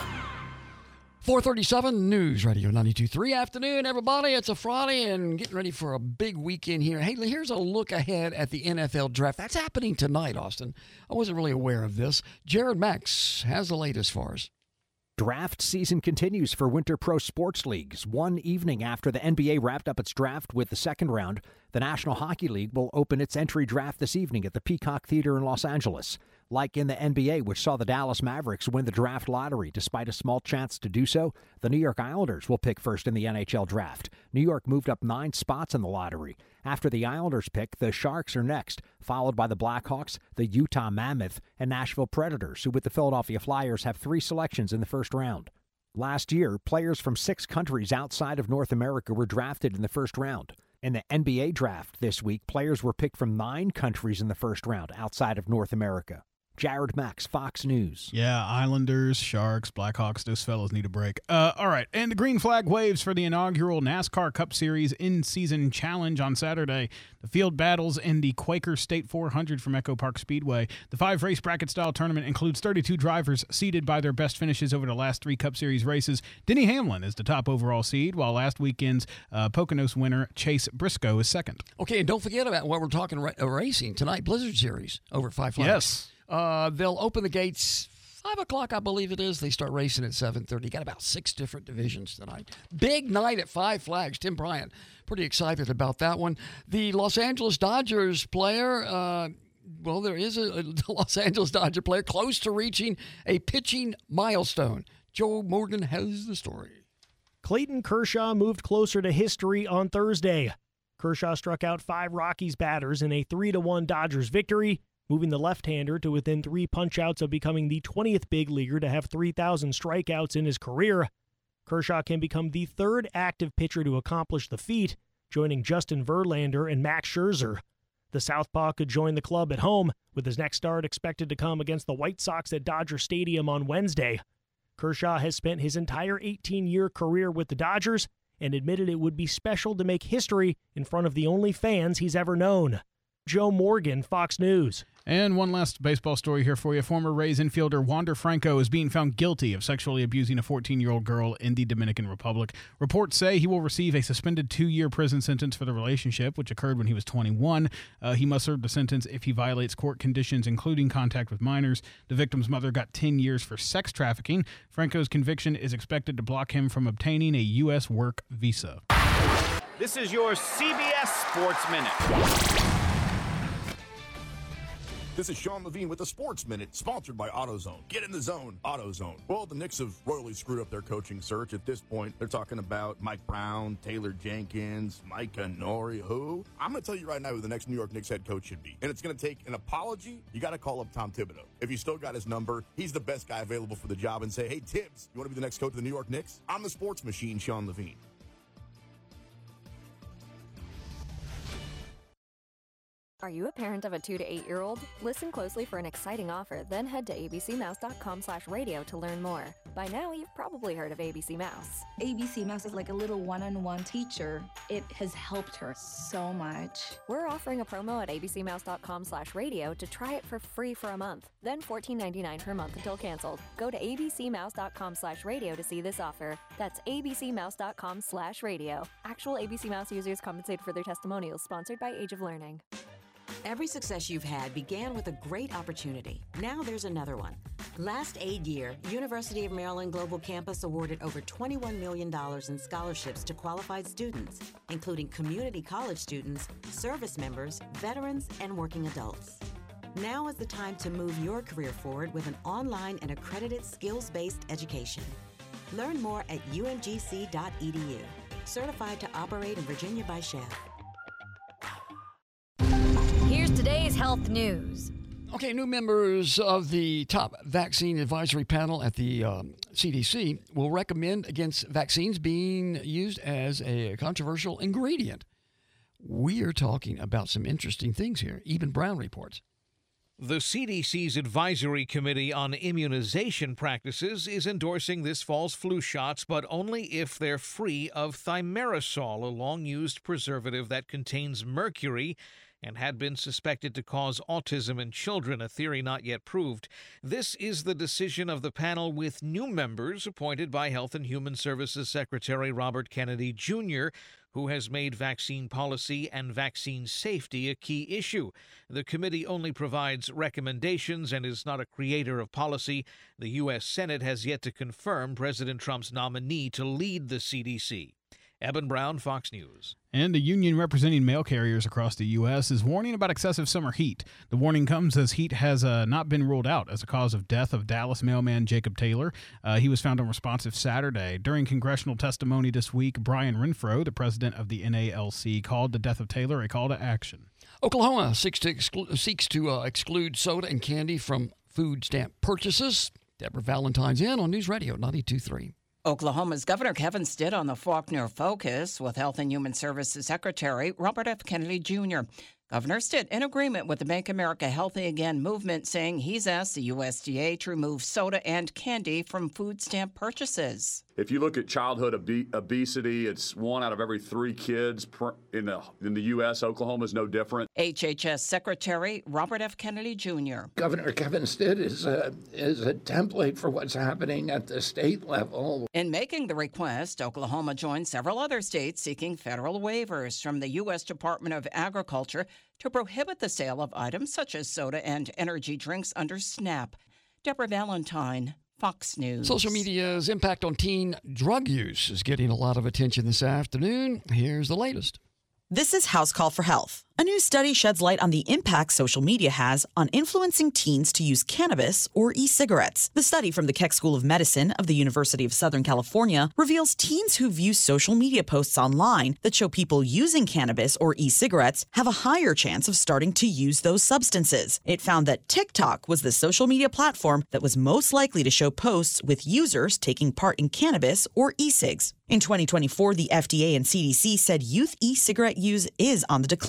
[SPEAKER 4] four thirty-seven News Radio ninety-two point three. Afternoon, everybody. It's a Friday and getting ready for a big weekend here. Hey, here's a look ahead at the N F L draft. That's happening tonight, Austin. I wasn't really aware of this. Jared Max has the latest for us.
[SPEAKER 3] Draft season continues for winter pro sports leagues. One evening after the N B A wrapped up its draft with the second round, the National Hockey League will open its entry draft this evening at the Peacock Theater in Los Angeles. Like in the N B A, which saw the Dallas Mavericks win the draft lottery despite a small chance to do so, the New York Islanders will pick first in the N H L draft. New York moved up nine spots in the lottery. After the Islanders pick, the Sharks are next, followed by the Blackhawks, the Utah Mammoth, and Nashville Predators, who with the Philadelphia Flyers have three selections in the first round. Last year, players from six countries outside of North America were drafted in the first round. In the N B A draft this week, players were picked from nine countries in the first round outside of North America. Jared Max, Fox News.
[SPEAKER 5] Yeah, Islanders, Sharks, Blackhawks, those fellows need a break. Uh, all right, and the green flag waves for the inaugural NASCAR Cup Series in-season challenge on Saturday. The field battles in the Quaker State four hundred from Echo Park Speedway. The five-race bracket-style tournament includes thirty-two drivers seeded by their best finishes over the last three Cup Series races. Denny Hamlin is the top overall seed, while last weekend's uh, Poconos winner Chase Briscoe is second.
[SPEAKER 4] Okay, and don't forget about what we're talking ra- racing tonight, Blizzard Series over at Five Flags.
[SPEAKER 5] Yes.
[SPEAKER 4] Uh, they'll open the gates five o'clock, I believe it is. They start racing at seven thirty. Got about six different divisions tonight. Big night at Five Flags. Tim Bryant, pretty excited about that one. The Los Angeles Dodgers player, uh, well, there is a, a Los Angeles Dodger player close to reaching a pitching milestone. Joe Morgan has the story.
[SPEAKER 8] Clayton Kershaw moved closer to history on Thursday. Kershaw struck out five Rockies batters in a three to one Dodgers victory, moving the left-hander to within three punch-outs of becoming the twentieth big leaguer to have three thousand strikeouts in his career. Kershaw can become the third active pitcher to accomplish the feat, joining Justin Verlander and Max Scherzer. The southpaw could join the club at home, with his next start expected to come against the White Sox at Dodger Stadium on Wednesday. Kershaw has spent his entire eighteen-year career with the Dodgers and admitted it would be special to make history in front of the only fans he's ever known. Joe Morgan, Fox News.
[SPEAKER 5] And one last baseball story here for you. Former Rays infielder Wander Franco is being found guilty of sexually abusing a fourteen-year-old girl in the Dominican Republic. Reports say he will receive a suspended two-year prison sentence for the relationship, which occurred when he was twenty-one. Uh, he must serve the sentence if he violates court conditions, including contact with minors. The victim's mother got ten years for sex trafficking. Franco's conviction is expected to block him from obtaining a U S work visa.
[SPEAKER 14] This is your C B S Sports Minute.
[SPEAKER 9] This is Sean Levine with the Sports Minute, sponsored by AutoZone. Get in the zone, AutoZone. Well, the Knicks have royally screwed up their coaching search. At this point, they're talking about Mike Brown, Taylor Jenkins, Micah Nori. Who? I'm going to tell you right now who the next New York Knicks head coach should be. And it's going to take an apology. You got to call up Tom Thibodeau. If you still got his number, he's the best guy available for the job, and say, hey, Tibbs, you want to be the next coach of the New York Knicks? I'm the sports machine, Sean Levine.
[SPEAKER 10] Are you a parent of a two to eight year old? Listen closely for an exciting offer, then head to abcmouse.com slash radio to learn more. By now, you've probably heard of A B C Mouse.
[SPEAKER 11] A B C Mouse is like a little one-on-one teacher. It has helped her so much.
[SPEAKER 10] We're offering a promo at abcmouse.com slash radio to try it for free for a month, then fourteen ninety-nine per month until canceled. Go to abcmouse.com slash radio to see this offer. That's abcmouse.com slash radio. Actual A B C Mouse users compensated for their testimonials, sponsored by Age of Learning.
[SPEAKER 12] Every success you've had began with a great opportunity. Now there's another one. Last aid year, University of Maryland Global Campus awarded over twenty-one million dollars in scholarships to qualified students, including community college students, service members, veterans, and working adults. Now is the time to move your career forward with an online and accredited skills-based education. Learn more at u m g c dot e d u. Certified to operate in Virginia by Chef.
[SPEAKER 6] Here's today's health news.
[SPEAKER 4] Okay, new members of the top vaccine advisory panel at the um, C D C will recommend against vaccines being used as a controversial ingredient. We are talking about some interesting things here. Eben Brown reports.
[SPEAKER 25] The C D C's Advisory Committee on Immunization Practices is endorsing this fall's flu shots, but only if they're free of thimerosal, a long-used preservative that contains mercury and had been suspected to cause autism in children, a theory not yet proved. This is the decision of the panel with new members appointed by Health and Human Services Secretary Robert Kennedy Junior, who has made vaccine policy and vaccine safety a key issue. The committee only provides recommendations and is not a creator of policy. The U S Senate has yet to confirm President Trump's nominee to lead the C D C. Eben Brown, Fox News.
[SPEAKER 5] And a union representing mail carriers across the U S is warning about excessive summer heat. The warning comes as heat has uh, not been ruled out as a cause of death of Dallas mailman Jacob Taylor. Uh, he was found unresponsive Saturday. During congressional testimony this week, Brian Renfro, the president of the N A L C, called the death of Taylor a call to action.
[SPEAKER 4] Oklahoma seeks to, exclu- seeks to uh, exclude soda and candy from food stamp purchases. Deborah Valentine's in on News Radio ninety-two point three.
[SPEAKER 26] Oklahoma's Governor Kevin Stitt on the Faulkner Focus with Health and Human Services Secretary Robert F. Kennedy Junior Governor Stitt in agreement with the Make America Healthy Again movement, saying he's asked the U S D A to remove soda and candy from food stamp purchases.
[SPEAKER 27] If you look at childhood obe- obesity, it's one out of every three kids per, in the in the U S Oklahoma is no different.
[SPEAKER 26] H H S Secretary Robert F. Kennedy Junior
[SPEAKER 28] Governor Kevin Stitt is a, is a template for what's happening at the state level.
[SPEAKER 26] In making the request, Oklahoma joined several other states seeking federal waivers from the U S Department of Agriculture to prohibit the sale of items such as soda and energy drinks under SNAP. Deborah Valentine, Fox News.
[SPEAKER 4] Social media's impact on teen drug use is getting a lot of attention this afternoon. Here's the latest.
[SPEAKER 29] This is House Call for Health. A new study sheds light on the impact social media has on influencing teens to use cannabis or e-cigarettes. The study from the Keck School of Medicine of the University of Southern California reveals teens who view social media posts online that show people using cannabis or e-cigarettes have a higher chance of starting to use those substances. It found that TikTok was the social media platform that was most likely to show posts with users taking part in cannabis or e-cigs. In twenty twenty-four, the F D A and C D C said youth e-cigarette use is on the decline.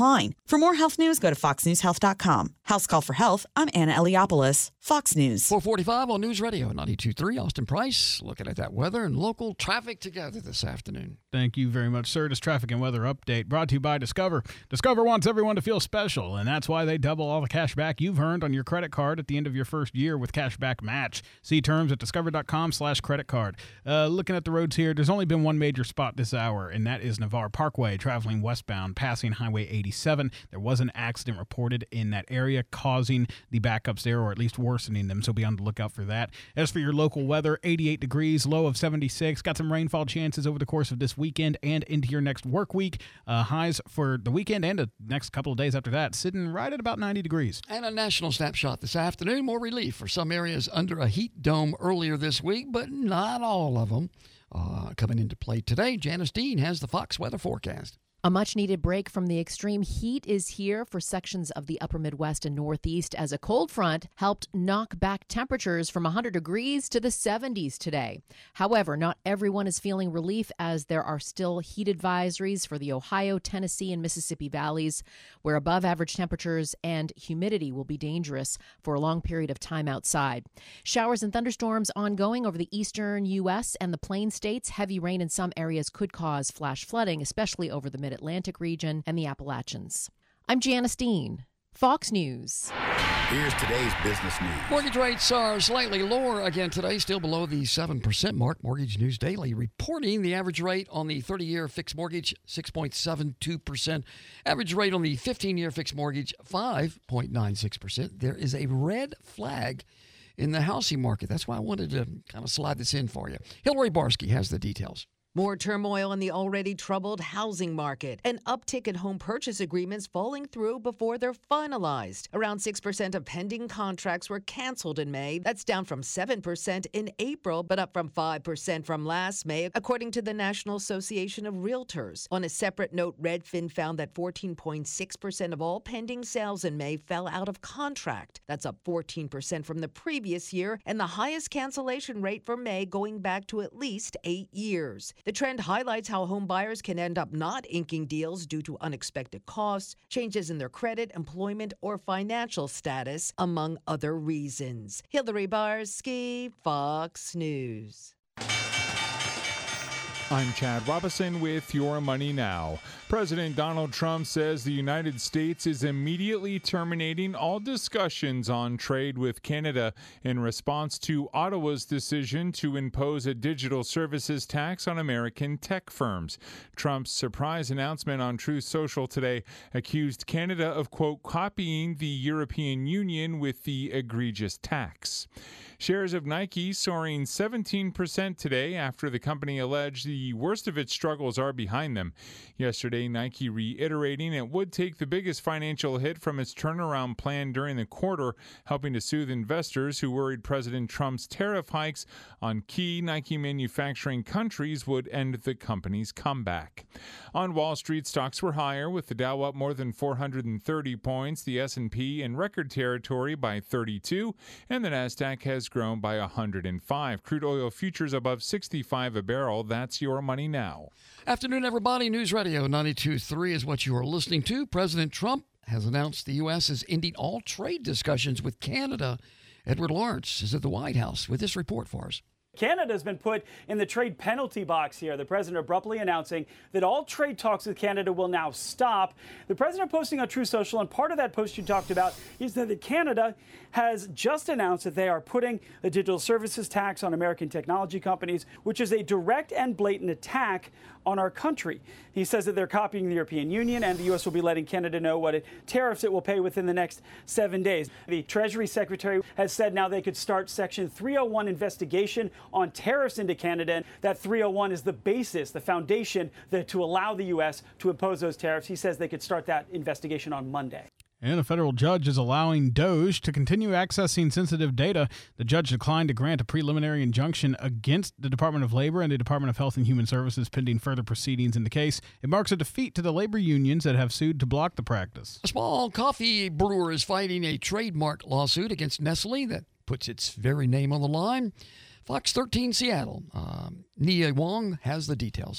[SPEAKER 29] For more health news, go to fox news health dot com. House Call for Health, I'm Anna Eliopoulos, Fox News.
[SPEAKER 4] four forty-five on News Radio ninety-two point three. Austin Price looking at that weather and local traffic together this afternoon.
[SPEAKER 5] Thank you very much, sir. This traffic and weather update brought to you by Discover. Discover wants everyone to feel special, and that's why they double all the cash back you've earned on your credit card at the end of your first year with Cashback Match. See terms at discover dot com slash credit card. Uh, looking at the roads here, there's only been one major spot this hour, and that is Navarre Parkway, traveling westbound, passing Highway eighty-seven. There was an accident reported in that area, causing the backups there, or at least worsening them, so be on the lookout for that. As for your local weather, eighty-eight degrees, low of seventy-six. Got some rainfall chances over the course of this weekend and into your next work week. Uh, highs for the weekend and the next couple of days after that, sitting right at about ninety degrees.
[SPEAKER 4] And a national snapshot this afternoon. More relief for some areas under a heat dome earlier this week, but not all of them. Uh, coming into play today, Janice Dean has the Fox weather forecast.
[SPEAKER 15] A much-needed break from the extreme heat is here for sections of the upper Midwest and Northeast as a cold front helped knock back temperatures from one hundred degrees to the seventies today. However, not everyone is feeling relief as there are still heat advisories for the Ohio, Tennessee, and Mississippi valleys, where above-average temperatures and humidity will be dangerous for a long period of time outside. Showers and thunderstorms ongoing over the eastern U S and the Plain States. Heavy rain in some areas could cause flash flooding, especially over the mid Atlantic region and the Appalachians. I'm Janice Dean, Fox News.
[SPEAKER 16] Here's today's business news.
[SPEAKER 4] Mortgage rates are slightly lower again today, still below the seven percent mark. Mortgage News Daily reporting the average rate on the thirty-year fixed mortgage, six point seven two percent. Average rate on the fifteen-year fixed mortgage, five point nine six percent. There is a red flag in the housing market. That's why I wanted to kind of slide this in for you. Hillary Barsky has the details.
[SPEAKER 17] More turmoil in the already troubled housing market. An uptick in home purchase agreements falling through before they're finalized. Around six percent of pending contracts were canceled in May. That's down from seven percent in April, but up from five percent from last May, according to the National Association of Realtors. On a separate note, Redfin found that fourteen point six percent of all pending sales in May fell out of contract. That's up fourteen percent from the previous year and the highest cancellation rate for May going back to at least eight years. The trend highlights how home buyers can end up not inking deals due to unexpected costs, changes in their credit, employment, or financial status, among other reasons. Hillary Barsky, Fox News.
[SPEAKER 18] I'm Chad Robinson with Your Money Now. President Donald Trump says the United States is immediately terminating all discussions on trade with Canada in response to Ottawa's decision to impose a digital services tax on American tech firms. Trump's surprise announcement on Truth Social today accused Canada of, quote, copying the European Union with the egregious tax. Shares of Nike soaring seventeen percent today after the company alleged the worst of its struggles are behind them. Yesterday, Nike reiterating it would take the biggest financial hit from its turnaround plan during the quarter, helping to soothe investors who worried President Trump's tariff hikes on key Nike manufacturing countries would end the company's comeback. On Wall Street, stocks were higher, with the Dow up more than four hundred thirty points, the S and P in record territory by thirty-two, and the Nasdaq has grown by one hundred five. Crude oil futures above sixty-five a barrel. That's Your Money Now.
[SPEAKER 4] Afternoon, everybody. News Radio ninety-two point three is what you are listening to. President Trump has announced the U S is ending all trade discussions with Canada. Edward Lawrence is at the White House with this report for us.
[SPEAKER 19] Canada has been put in the trade penalty box here. The president abruptly announcing that all trade talks with Canada will now stop. The president posting on Truth Social, and part of that post you talked about is that Canada has just announced that they are putting a digital services tax on American technology companies, which is a direct and blatant attack on our country. He says that they're copying the European Union, and the U S will be letting Canada know what it, tariffs it will pay within the next seven days. The Treasury Secretary has said now they could start Section three oh one investigation on tariffs into Canada. And that three oh one is the basis, the foundation that to allow the U S to impose those tariffs. He says they could start that investigation on Monday.
[SPEAKER 5] And a federal judge is allowing Doge to continue accessing sensitive data. The judge declined to grant a preliminary injunction against the Department of Labor and the Department of Health and Human Services pending further proceedings in the case. It marks a defeat to the labor unions that have sued to block the practice.
[SPEAKER 4] A small coffee brewer is fighting a trademark lawsuit against Nestle that puts its very name on the line. Fox thirteen Seattle. Um, Nia Wong has the details.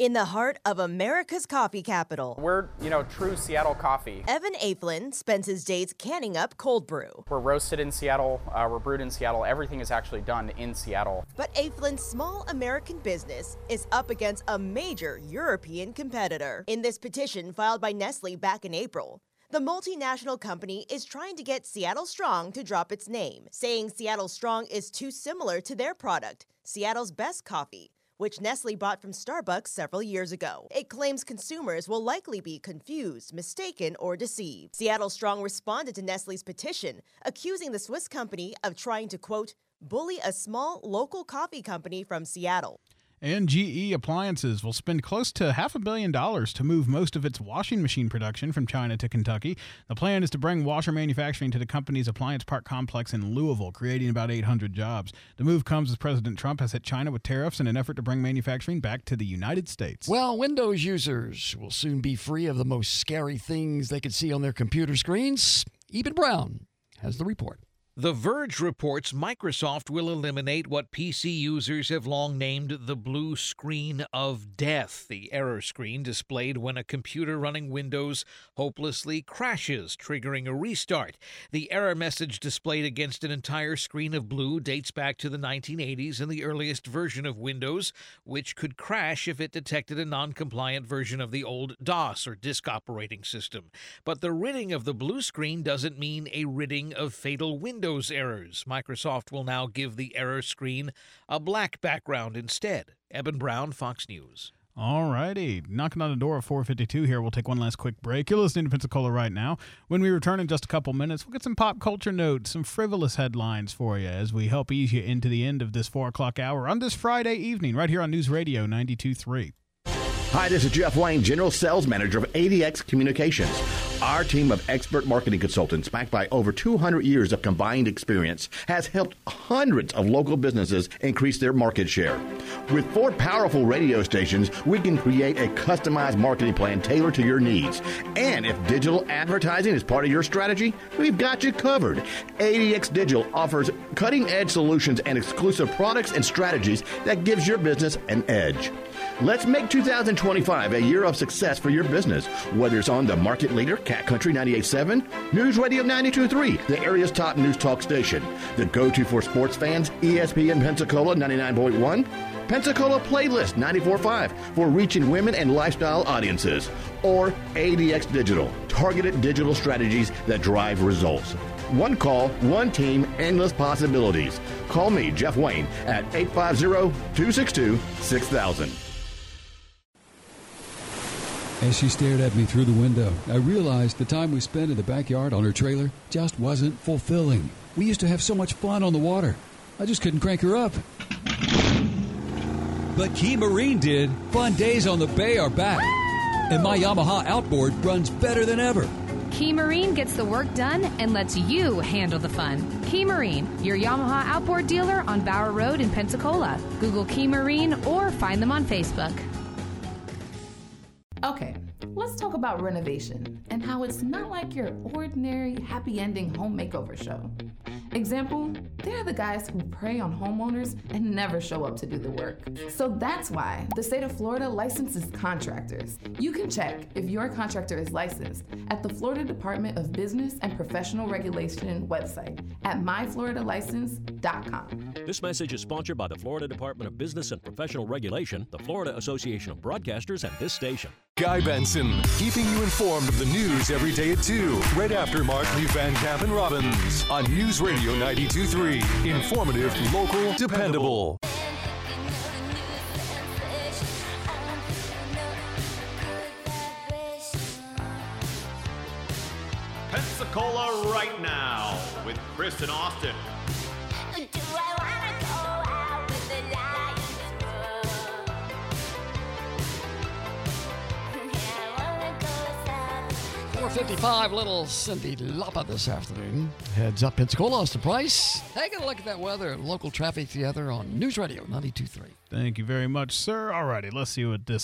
[SPEAKER 1] In the heart of America's coffee capital,
[SPEAKER 2] We're, you know, true Seattle coffee.
[SPEAKER 1] Evan Aflin spends his days canning up cold brew.
[SPEAKER 2] We're roasted in Seattle, uh, we're brewed in Seattle. Everything is actually done in Seattle.
[SPEAKER 1] But Aflin's small American business is up against a major European competitor. In this petition filed by Nestle back in April, the multinational company is trying to get Seattle Strong to drop its name, saying Seattle Strong is too similar to their product, Seattle's Best Coffee, which Nestle bought from Starbucks several years ago. It claims consumers will likely be confused, mistaken, or deceived. Seattle Strong responded to Nestle's petition, accusing the Swiss company of trying to, quote, bully a small local coffee company from Seattle.
[SPEAKER 5] And G E Appliances will spend close to half a billion dollars to move most of its washing machine production from China to Kentucky. The plan is to bring washer manufacturing to the company's Appliance Park complex in Louisville, creating about eight hundred jobs. The move comes as President Trump has hit China with tariffs in an effort to bring manufacturing back to the United States.
[SPEAKER 4] Well, Windows users will soon be free of the most scary things they could see on their computer screens. Eben Brown has the report.
[SPEAKER 25] The Verge reports Microsoft will eliminate what P C users have long named the blue screen of death, the error screen displayed when a computer running Windows hopelessly crashes, triggering a restart. The error message displayed against an entire screen of blue dates back to the nineteen eighties and the earliest version of Windows, which could crash if it detected a non-compliant version of the old DOS or disk operating system. But the ridding of the blue screen doesn't mean a ridding of fatal Windows Windows errors. Microsoft will now give the error screen a black background instead. Eben Brown, Fox News.
[SPEAKER 5] All righty. Knocking on the door at four fifty-two here. We'll take one last quick break. You're listening to Pensacola right now. When we return in just a couple minutes, we'll get some pop culture notes, some frivolous headlines for you as we help ease you into the end of this four o'clock hour on this Friday evening right here on News Radio ninety-two point three.
[SPEAKER 7] Hi, this is Jeff Wayne, General Sales Manager of A D X Communications. Our team of expert marketing consultants, backed by over two hundred years of combined experience, has helped hundreds of local businesses increase their market share. With four powerful radio stations, we can create a customized marketing plan tailored to your needs. And if digital advertising is part of your strategy, we've got you covered. A D X Digital offers cutting-edge solutions and exclusive products and strategies that gives your business an edge. Let's make two thousand twenty-five a year of success for your business, whether it's on the market leader, Cat Country ninety-eight point seven, News Radio ninety-two point three, the area's top news talk station, the go-to for sports fans, E S P N Pensacola ninety-nine point one, Pensacola Playlist ninety-four point five for reaching women and lifestyle audiences, or A D X Digital, targeted digital strategies that drive results. One call, one team, endless possibilities. Call me, Jeff Wayne, at eight five zero, two six two, six thousand.
[SPEAKER 13] As she stared at me through the window, I realized the time we spent in the backyard on her trailer just wasn't fulfilling. We used to have so much fun on the water. I just couldn't crank her up. But Key Marine did. Fun days on the bay are back. And my Yamaha outboard runs better than ever.
[SPEAKER 6] Key Marine gets the work done and lets you handle the fun. Key Marine, your Yamaha outboard dealer on Bower Road in Pensacola. Google Key Marine or find them on Facebook.
[SPEAKER 20] Okay, let's talk about renovation and how it's not like your ordinary happy ending home makeover show. Example, they're the guys who prey on homeowners and never show up to do the work. So that's why the state of Florida licenses contractors. You can check if your contractor is licensed at the Florida Department of Business and Professional Regulation website at my florida license dot com.
[SPEAKER 21] This message is sponsored by the Florida Department of Business and Professional Regulation, the Florida Association of Broadcasters, and this station.
[SPEAKER 22] Guy Benson, keeping you informed of the news every day at two, right after Mark Lee Van Camp and Robbins on News Radio ninety-two point three. Informative, local, dependable.
[SPEAKER 14] Pensacola right now with Chris and Austin.
[SPEAKER 4] four fifty-five, little Cindy Lauper this afternoon. Heads up Pensacola, Austin Price. Taking a look at that weather and local traffic together on News Radio ninety-two point three.
[SPEAKER 5] Thank you very much, sir. All righty, let's see what this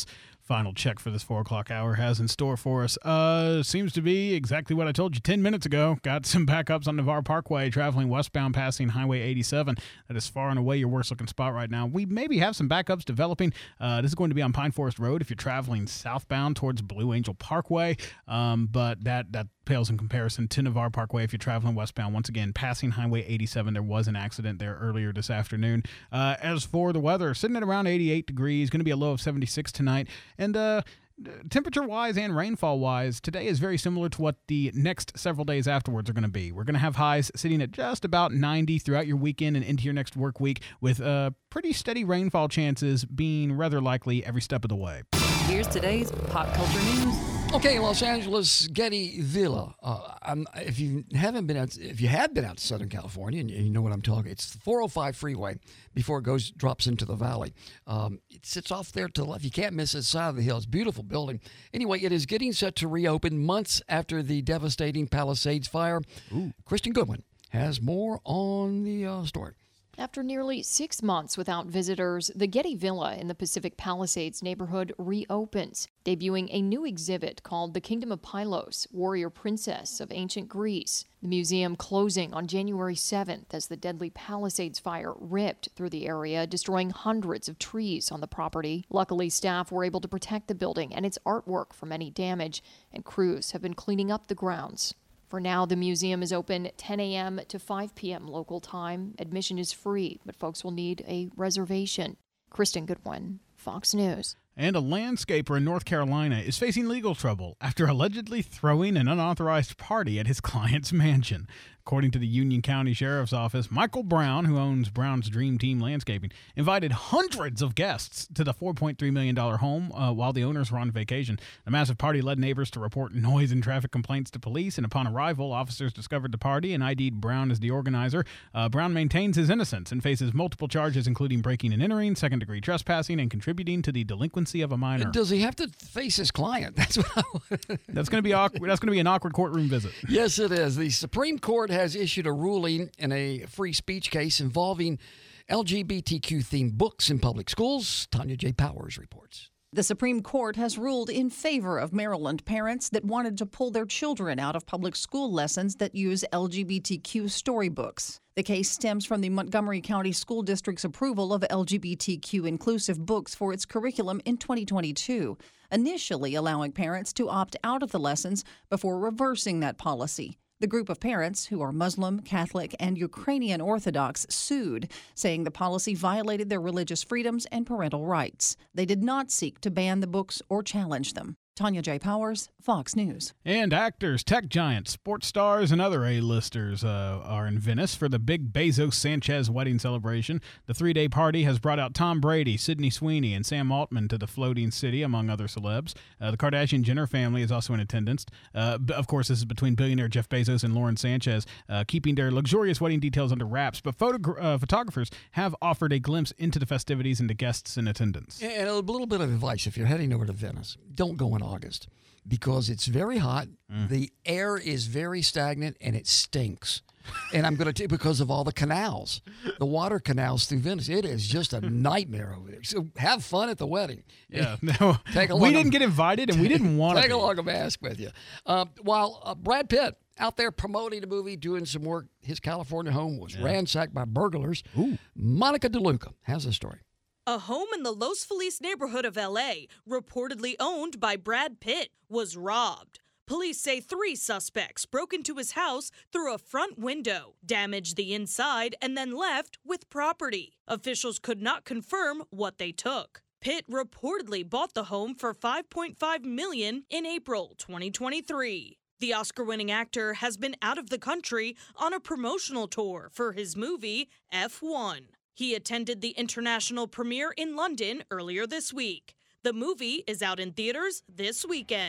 [SPEAKER 5] final check for this four o'clock hour has in store for us. Uh, seems to be exactly what I told you ten minutes ago. Got some backups on Navarre Parkway, traveling westbound passing Highway eighty-seven. That is far and away your worst looking spot right now. We maybe have some backups developing. Uh, this is going to be on Pine Forest Road if you're traveling southbound towards Blue Angel Parkway. Um, but that, that pales in comparison to Navarre Parkway if you're traveling westbound. Once again, passing Highway eighty-seven, there was an accident there earlier this afternoon. Uh, as for the weather, sitting at around eighty-eight degrees, going to be a low of seventy-six tonight. And uh, temperature-wise and rainfall-wise, today is very similar to what the next several days afterwards are going to be. We're going to have highs sitting at just about ninety throughout your weekend and into your next work week, with uh, pretty steady rainfall chances being rather likely every step of the way.
[SPEAKER 3] Here's today's pop culture news.
[SPEAKER 4] Okay, Los Angeles Getty Villa. Uh, I'm, if you haven't been out, if you have been out to Southern California, and you know what I'm talking, it's the four oh five freeway before it goes drops into the valley. Um, it sits off there to the left. You can't miss its side of the hill. It's a beautiful building. Anyway, it is getting set to reopen months after the devastating Palisades fire. Ooh. Kristen Goodwin has more on the uh, story.
[SPEAKER 8] After nearly six months without visitors, the Getty Villa in the Pacific Palisades neighborhood reopens, debuting a new exhibit called The Kingdom of Pylos, Warrior Princess of Ancient Greece. The museum closing on January seventh as the deadly Palisades fire ripped through the area, destroying hundreds of trees on the property. Luckily, staff were able to protect the building and its artwork from any damage, and crews have been cleaning up the grounds. For now, the museum is open ten a.m. to five p.m. local time. Admission is free, but folks will need a reservation. Kristen Goodwin, Fox News.
[SPEAKER 5] And a landscaper in North Carolina is facing legal trouble after allegedly throwing an unauthorized party at his client's mansion. According to the Union County Sheriff's Office, Michael Brown, who owns Brown's Dream Team Landscaping, invited hundreds of guests to the four point three million dollars home uh, while the owners were on vacation. The massive party led neighbors to report noise and traffic complaints to police, and upon arrival, officers discovered the party and I D'd Brown as the organizer. Uh, Brown maintains his innocence and faces multiple charges, including breaking and entering, second-degree trespassing, and contributing to the delinquency of a minor.
[SPEAKER 4] Does he have to face his client? That's what I
[SPEAKER 5] That's going to be awkward. That's going to be an awkward courtroom visit.
[SPEAKER 4] Yes, it is. The Supreme Court has issued a ruling in a free speech case involving L G B T Q-themed books in public schools. Tanya J. Powers reports.
[SPEAKER 9] The Supreme Court has ruled in favor of Maryland parents that wanted to pull their children out of public school lessons that use L G B T Q storybooks. The case stems from the Montgomery County School District's approval of L G B T Q inclusive books for its curriculum in twenty twenty-two, initially allowing parents to opt out of the lessons before reversing that policy. The group of parents, who are Muslim, Catholic, and Ukrainian Orthodox, sued, saying the policy violated their religious freedoms and parental rights. They did not seek to ban the books or challenge them. Tanya J. Powers, Fox News.
[SPEAKER 5] And actors, tech giants, sports stars, and other A-listers uh, are in Venice for the big Bezos-Sanchez wedding celebration. The three-day party has brought out Tom Brady, Sydney Sweeney, and Sam Altman to the floating city, among other celebs. Uh, the Kardashian-Jenner family is also in attendance. Uh, of course, this is between billionaire Jeff Bezos and Lauren Sanchez, uh, keeping their luxurious wedding details under wraps. But photo- uh, photographers have offered a glimpse into the festivities and the guests in attendance.
[SPEAKER 4] And a little bit of advice, if you're heading over to Venice, don't go in August because it's very hot. Mm. The air is very stagnant and it stinks. And I'm going to tell you because of all the canals, the water canals through Venice. It is just a nightmare over there. So have fun at the wedding.
[SPEAKER 5] Yeah, no,
[SPEAKER 4] take a
[SPEAKER 5] we didn't get invited and we didn't want to
[SPEAKER 4] take along a mask with you. Uh, while uh, Brad Pitt out there promoting the movie, doing some work, his California home was yeah. ransacked by burglars.
[SPEAKER 5] Ooh.
[SPEAKER 4] Monica DeLuca has a story.
[SPEAKER 10] A home in the Los Feliz neighborhood of L A, reportedly owned by Brad Pitt, was robbed. Police say three suspects broke into his house through a front window, damaged the inside, and then left with property. Officials could not confirm what they took. Pitt reportedly bought the home for five point five million dollars in April twenty twenty-three. The Oscar-winning actor has been out of the country on a promotional tour for his movie F one. He attended the international premiere in London earlier this week. The movie is out in theaters this weekend.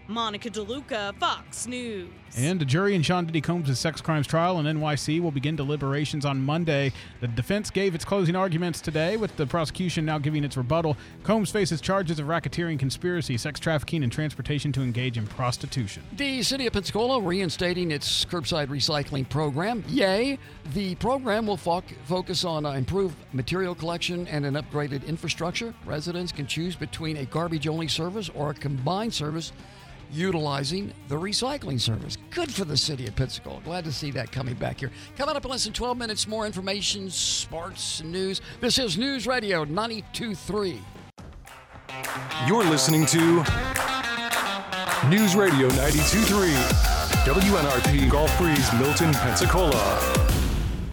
[SPEAKER 10] Monica DeLuca, Fox News.
[SPEAKER 5] And a jury in Sean Diddy Combs' sex crimes trial in N Y C will begin deliberations on Monday. The defense gave its closing arguments today, with the prosecution now giving its rebuttal. Combs faces charges of racketeering, conspiracy, sex trafficking, and transportation to engage in prostitution.
[SPEAKER 4] The city of Pensacola reinstating its curbside recycling program. Yay! The program will fo- focus on uh, improved material collection and an upgraded infrastructure. Residents can choose between a garbage-only service or a combined service utilizing the recycling service. Good for the city of Pensacola. Glad to see that coming back here. Coming up in less than twelve minutes, more information, sports, and news. This is News Radio ninety-two point three.
[SPEAKER 22] You're listening to News Radio ninety-two point three, W N R P Gulf Breeze, Milton, Pensacola.